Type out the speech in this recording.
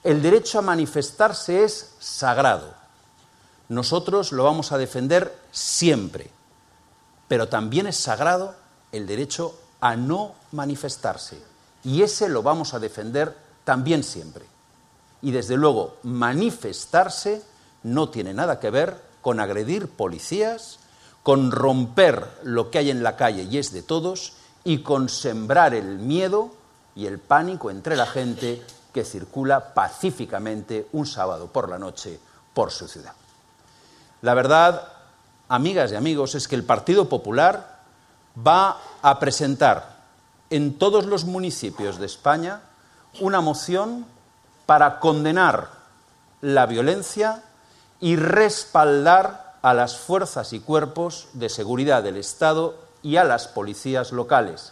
el derecho a manifestarse es sagrado. Nosotros lo vamos a defender siempre, pero también es sagrado el derecho a no manifestarse, y ese lo vamos a defender también siempre. Y desde luego, manifestarse no tiene nada que ver con agredir policías, con romper lo que hay en la calle y es de todos, y con sembrar el miedo y el pánico entre la gente que circula pacíficamente un sábado por la noche por su ciudad. La verdad, amigas y amigos, es que el Partido Popular va a presentar en todos los municipios de España una moción para condenar la violencia y respaldar a las fuerzas y cuerpos de seguridad del Estado y a las policías locales.